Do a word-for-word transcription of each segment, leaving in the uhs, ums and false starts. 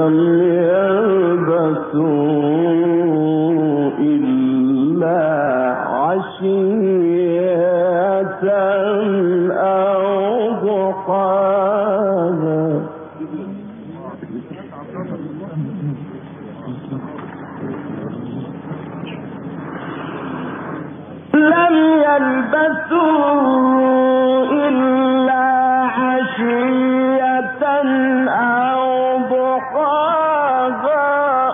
لم يلبثوا إلا عشية أو ضحاها لم يلبثوا إلا عشية أو ضحاها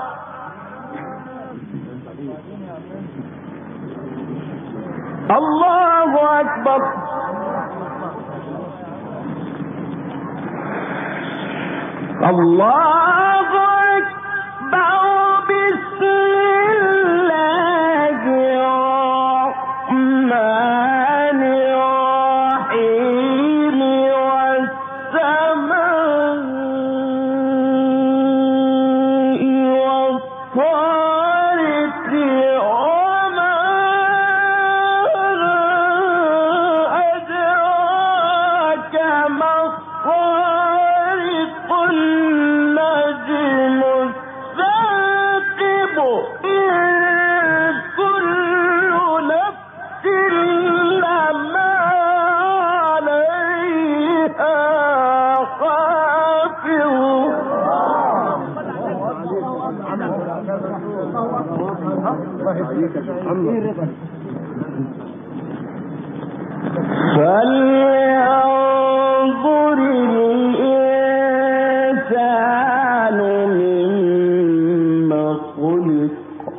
الله أكبر الله أكبر بسم الله الرحمن الرحيم والسماء والطارق وما أدراك ما الطارق النجم الثاقب إن كل نفس لما عليها حافظ فلينظر الإنسان مما خلق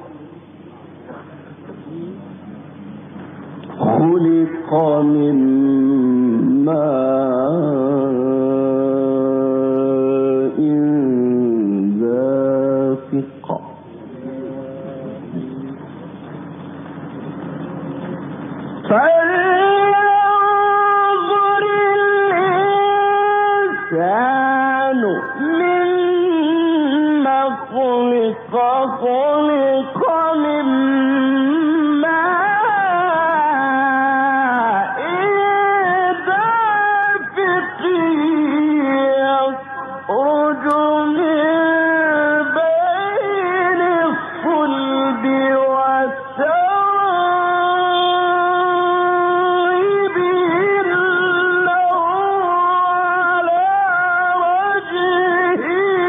خلق من ماء دافق فلينظر الإنسان مما خلق خلق من ماء دافق يخرج من بين الصلب والترائب إنه على وجهه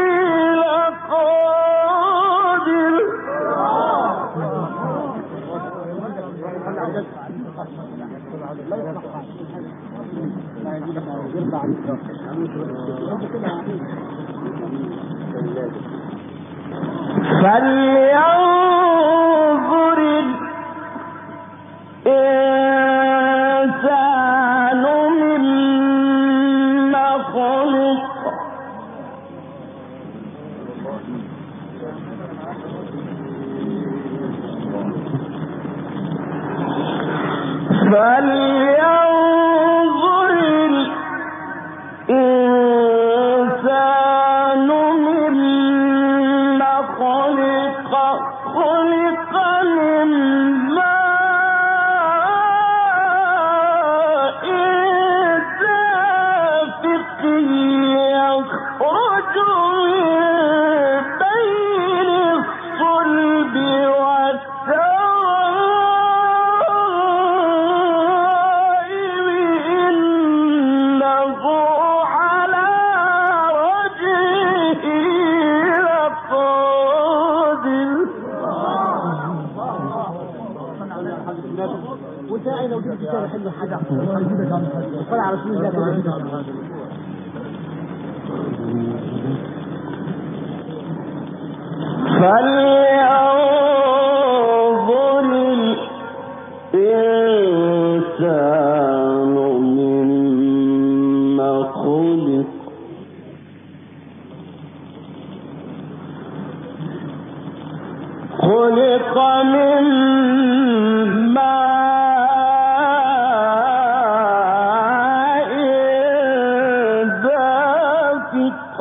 لقادر فلينظر الإنسان مما خلق فلينظر الإنسان مما خلق خلق من ماء دافق يخرج من بين الصلب والترائب إنه على وجهه لقادر وانت لو جبت كده حلو حاجه وصلى على رسول الله كده فلينظر الإنسان مما خلق خلق من ماء دافق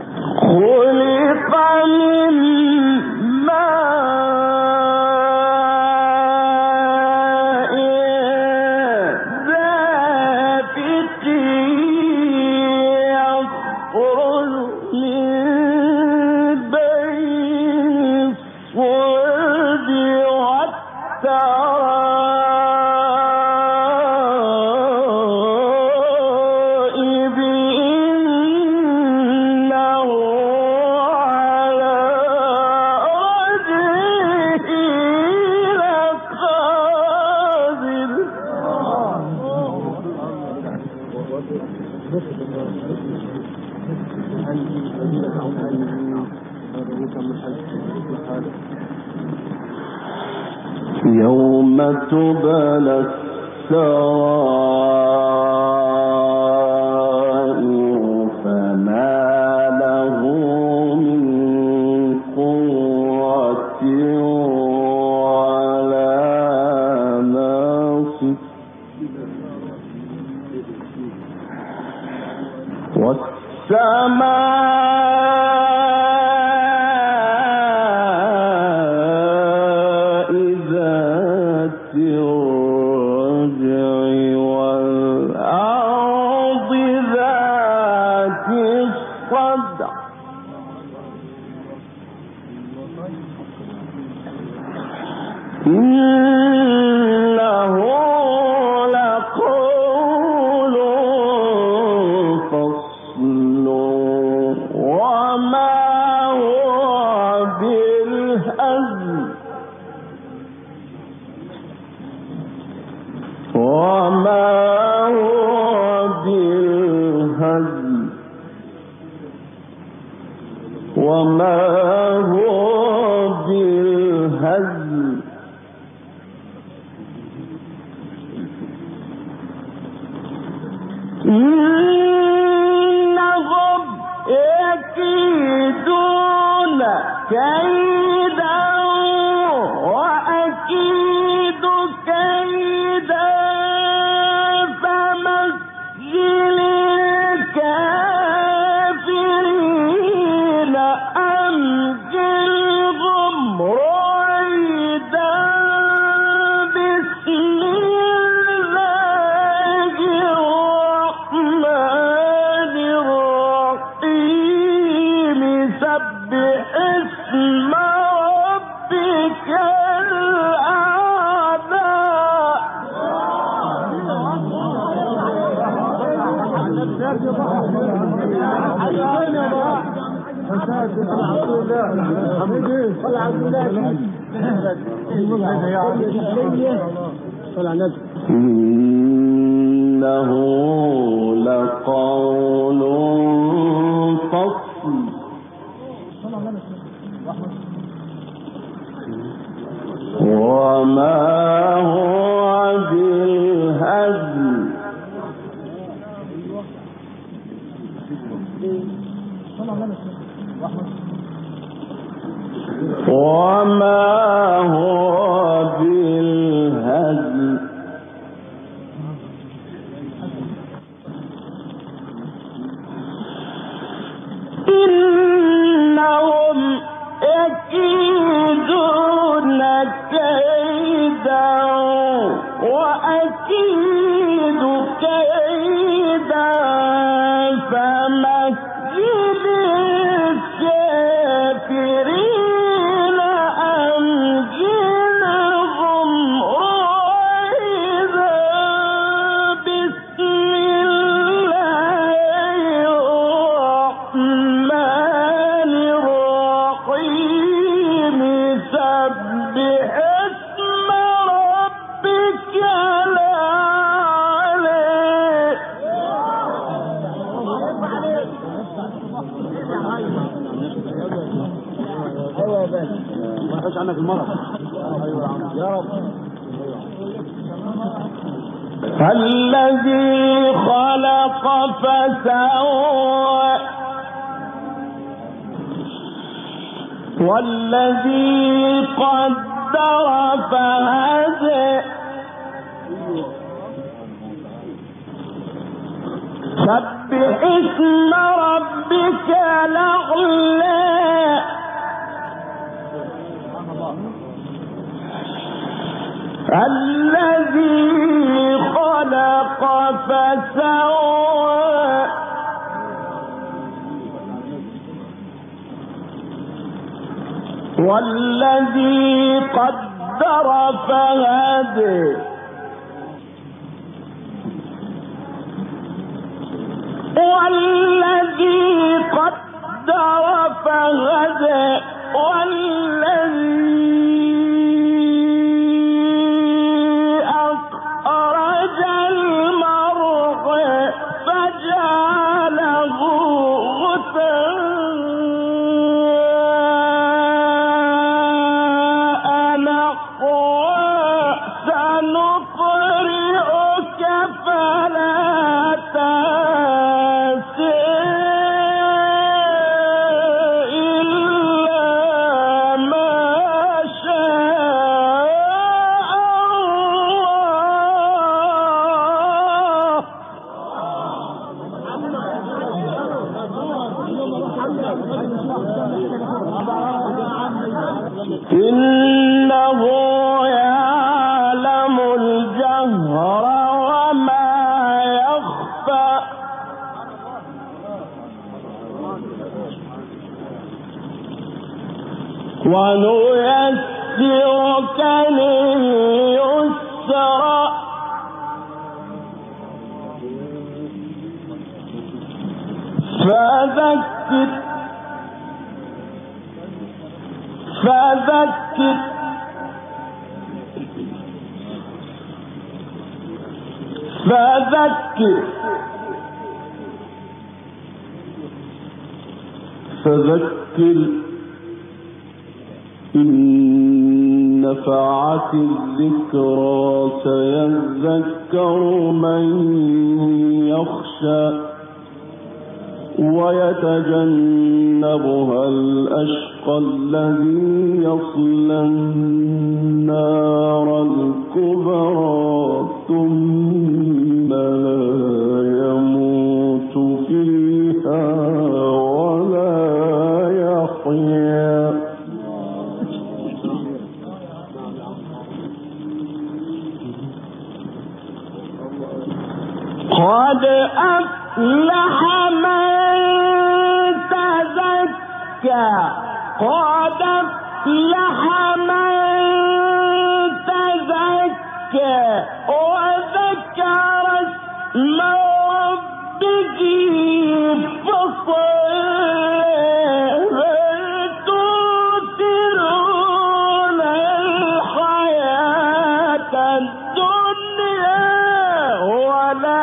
خلق من ماء يوم تبلى السرائر فما له من قوة ولا ناصر والسماء ذات الرجع والأرض ذات الصدع إنه لقول فصل وما هو بالهزل وما هو بالهزل وما هو بالهزل إنهم يكيدون كيدا وأكيد كيدا فمهل الكافرين أمهلهم رويدا بسم الله الرحمن الرحيم سبح اسم ربك الأعلى إنه لقول فصل وما هو بالهزل وما هو بالهزل إنهم يكيدون كيدا وأكيد كيدا فمهل الكافرين أمهلهم رويدا بسم الله الرحمن الرحيم سبح اسم ربك الأعلى ما يخش عنك المرض يا رب. الذي خلق فسوى والذي قدر فهدى سبح اسم ربك الأعلى الذي خلق فسوى والذي قدر فهدى والذي قدر فهدى والذي أخرج المرعى فجعله إنه يعلم الجهر وما يخفى ونيسرك لليسرى فذكر فذكر فذكر فذكر إن نفعت الذكرى سيذكر من يخشى ويتجنبها الأشقى الذي يصلى النار الكبرى ثم لا يموت فيها ولا يحيا قد أفلح من تزكى قد أفلح من تزكى وذكر اسم ربه فصلى بل تؤثرون الحياة الدنيا ولا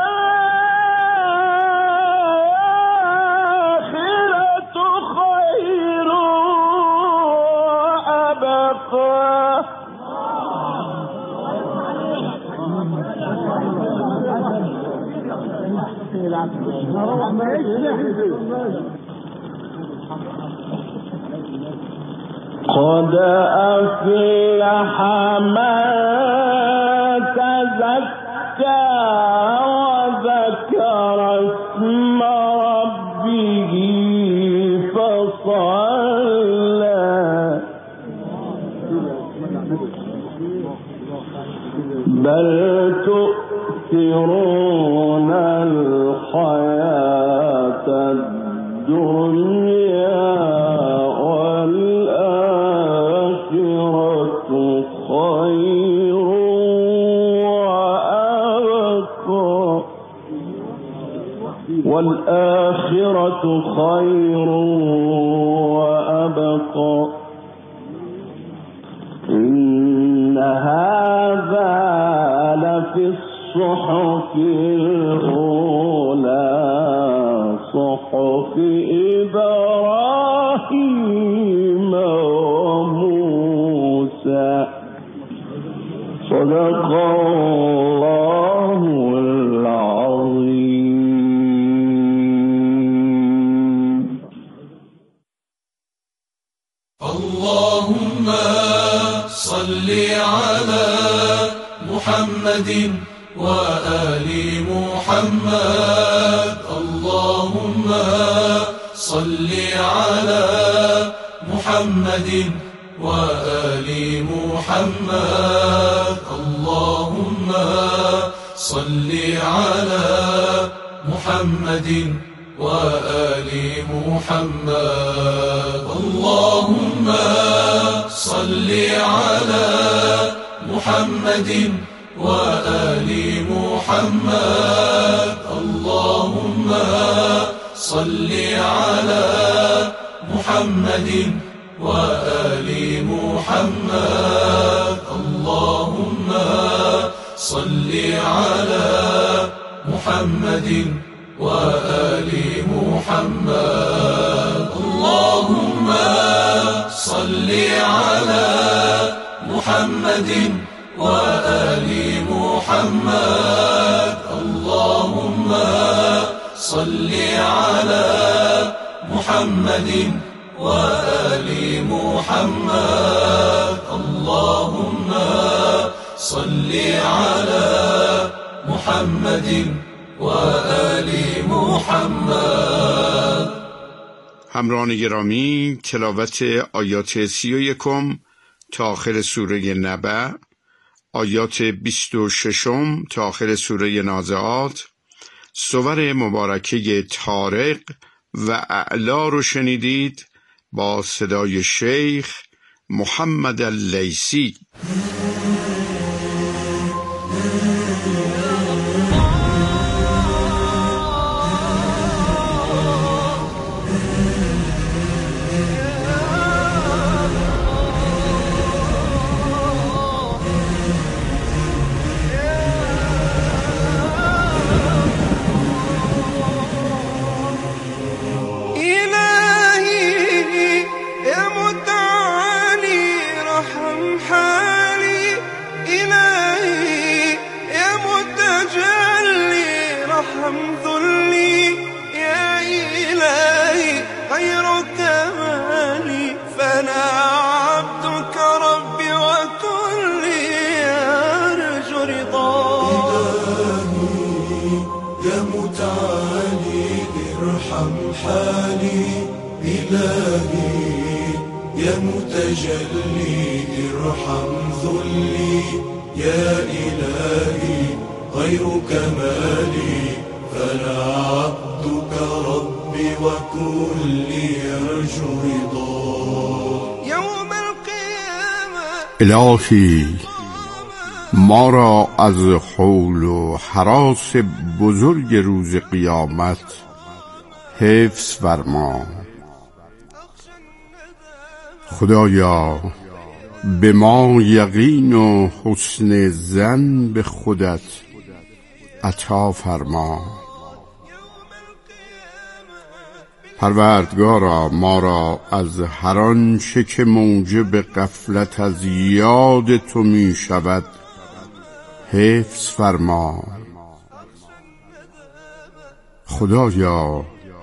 قد أفلح من تزكى وذكر اسم ربه فصلى بل تؤثرون الحياة الدنيا والآخرة خير وأبقى والآخرة خير وأبقى إن هذا لفي الصحف الأولى صحف إبراهيم وموسى صدق الله العظيم. اللهم صل على محمد وآل محمد. اللهم صل على محمد وآل محمد. اللهم صل على محمد وآل محمد. اللهم صل على محمد وآل محمد. اللهم صل على محمد وآل محمد. اللهم صل على محمد وآل محمد. اللهم صل على محمد وآل محمد. اللهم صل على محمد وآل محمد. اللهم صل على محمد وآل محمد. همراهان گرامی، تلاوت آیات سی و یکم تا آخر سوره نبع، آیات بیست و ششم تا آخر سوره نازعات، سور مبارکه طارق و اعلا رو شنیدید با صدای شیخ محمد اللیثی. تجلي ارحم ذلي يا إلهي غير كمالي فلا عبدك ربي وكلي يرجو رضاك يوم القيامة. الهی ما را از حول و هراس بزرگ روز قیامت حفظ فرما. خدایا به ما یقین و حسن ظن به خودت عطا فرما. پروردگارا ما را از هر آنچه که موجب غفلت از یاد تو می شود حفظ فرما. خدایا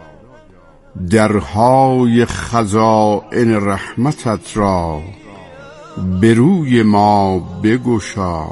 درهای خزائن رحمتت را به روی ما بگشا.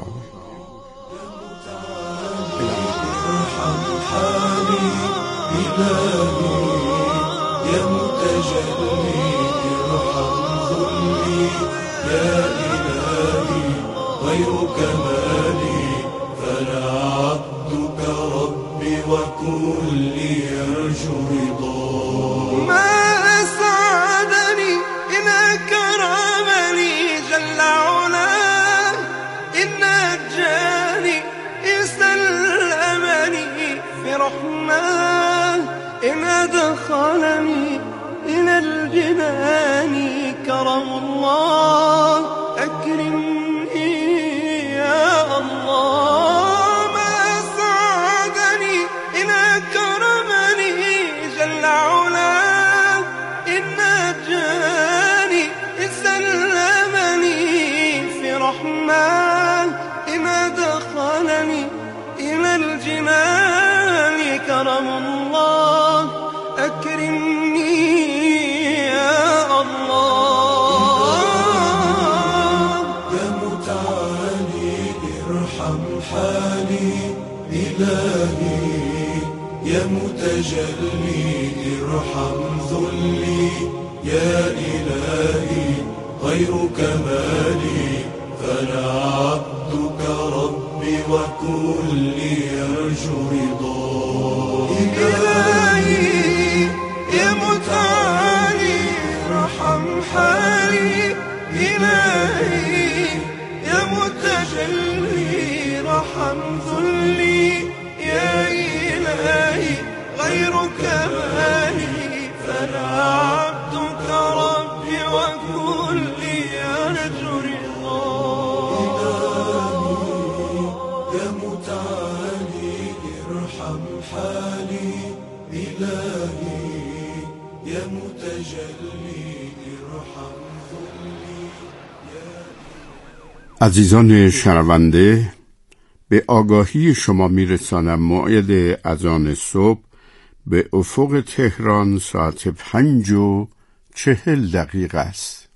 إن أدخلني إلى الجنان كرم الله أكرمني يا الله. ما أسعدني إن أكرمني جل علاه إن نجاني إن سلمني في رحمن. إن أدخلني إلى الجنان كرم الله أكرمني يا الله. يا متعالي ارحم حالي إلهي يا متجلي ارحم ذلي يا إلهي غير كمالي فلا عبدك ربي وكلي يرجو رضاك. إلهي يا متعالي ارحم حالي إلهي يا متجلي ارحم ذلي يا إلهي غير كمالي فلا عبدك ربي وكلي يرجو عزیزان شنونده، به آگاهی شما میرسانم موعد اذان صبح به افق تهران ساعت پنج و چهل دقیقه است.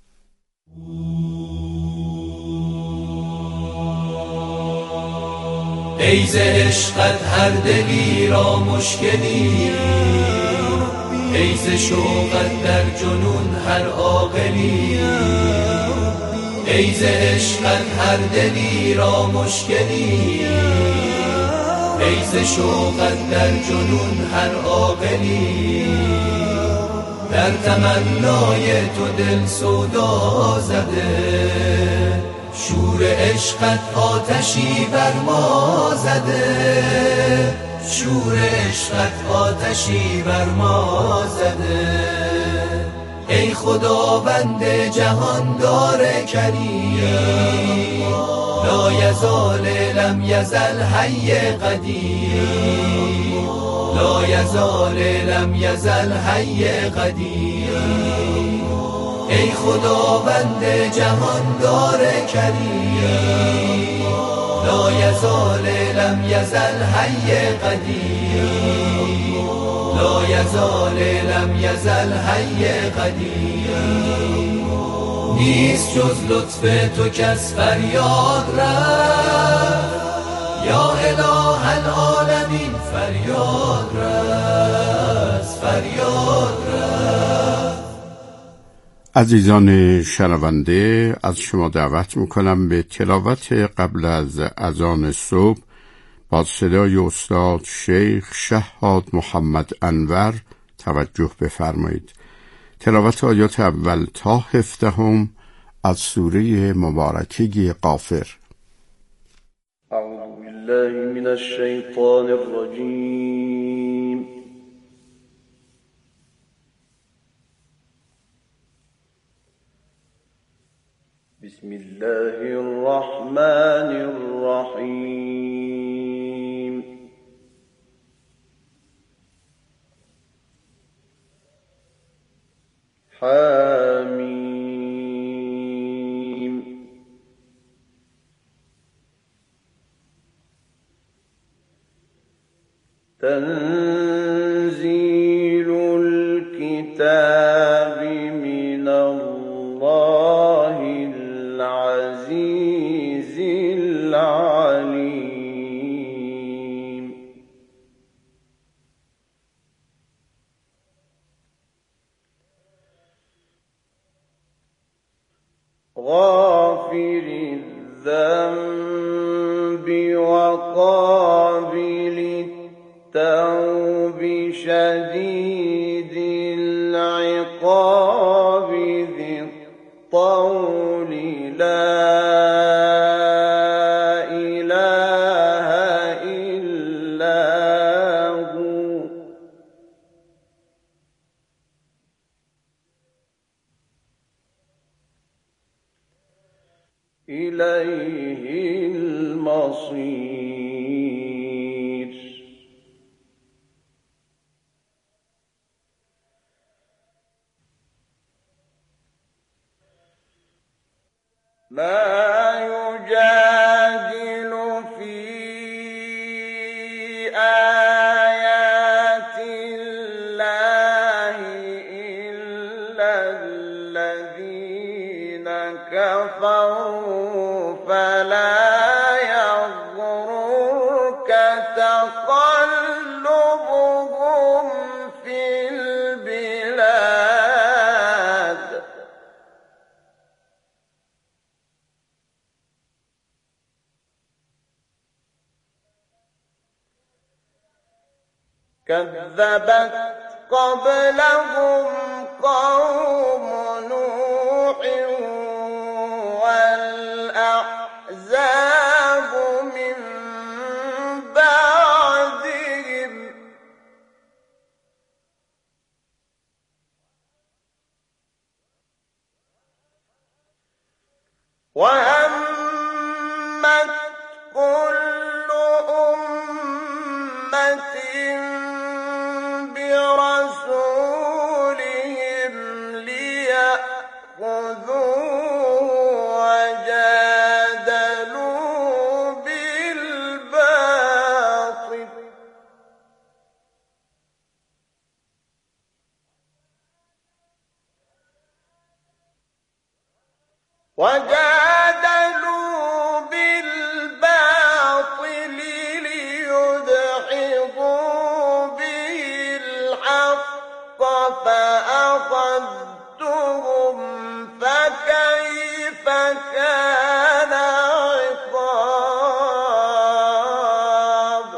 ای ز عشقت هر دلی را مشکلی، ای ز شوقت در جنون هر عاقلی، ای ز عشقت هر دلی را مشکلی، ای ز شوقت در جنون هر عاقلی، در تمنای تو دل سودا زده، شور عشقت آتشی بر ما زده، شور عشقت آتشی بر ما زده. ای خداوند جهاندار کریم، لا یزال لم یزل حی قدیم، لا یزال لم یزل حی قدیم. ای خداوند جهاندار کریم، لا یزال لم یزل حی قدیم، لا یزال لم یزل حی قدیم. نیست جز لطف تو کس فریاد رفت، یا اله العالمین فریاد رفت، فریاد رفت. عزیزان شنونده، از شما دعوت میکنم به تلاوت قبل از اذان صبح با صدای استاد شیخ شهاد محمد انور توجه بفرمایید. تلاوت آیات اول تا هفدهم از سوره مبارکه غافر. اعوذ بالله من الشیطان الرجیم. بسم الله الرحمن الرحیم. حمیم. تنزیل الكتاب من الله العزیز العلیم. غافر الذنب وقابل التوب شديد العقاب ذي الطول لا إله إلا هو. إليه المصير. ما يجادل في آيات الله إلا الذين كفروا فلا يغررك تقلبهم في البلاد. كذبت قبلهم قوم نوح والأحزاب من بعدهم وهمت كل أمة برسولهم ليأخذوه وجادلوا بالباطل وجادلوا بالباطل ليدحضوا به الحق فأخذتهم فكيف كان عقاب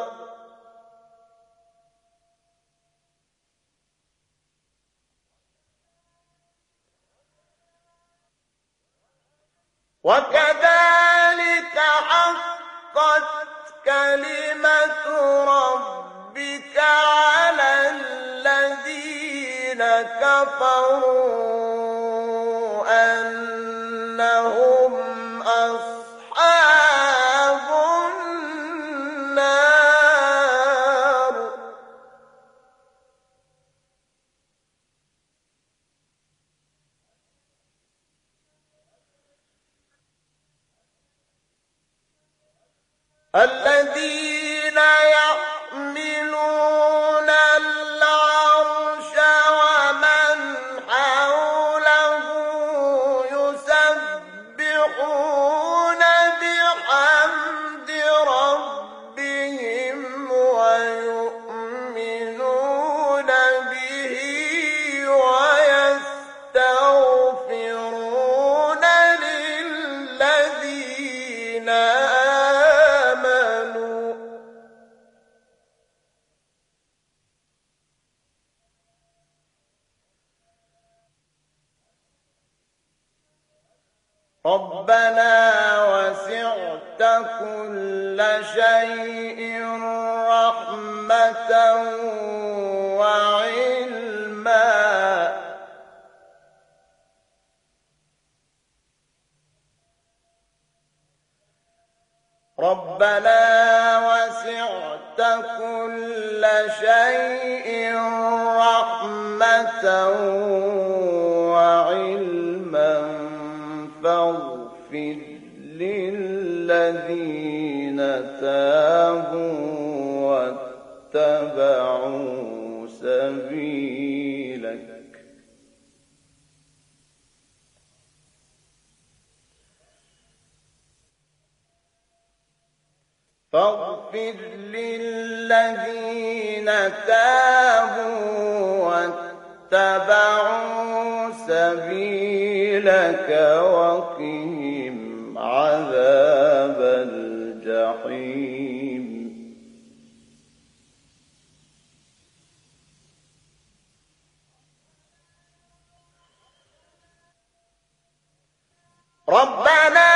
وكذلك حقت كلمة ربك على الذين كفروا أنهم أصحاب النار الذين يحملون العرش ومن حوله يسبحون بحمد ربهم ويؤمنون به ويستغفرون للذين آمنوا ربنا وسعت كل شيء رحمة وعلما ربنا وسعت كل شيء رحمة وعلما فاغفر للذين تابوا واتبعوا سبيلك فاغفر للذين تابوا واتبعوا سبيلك وقهم عذاب الجحيم ربنا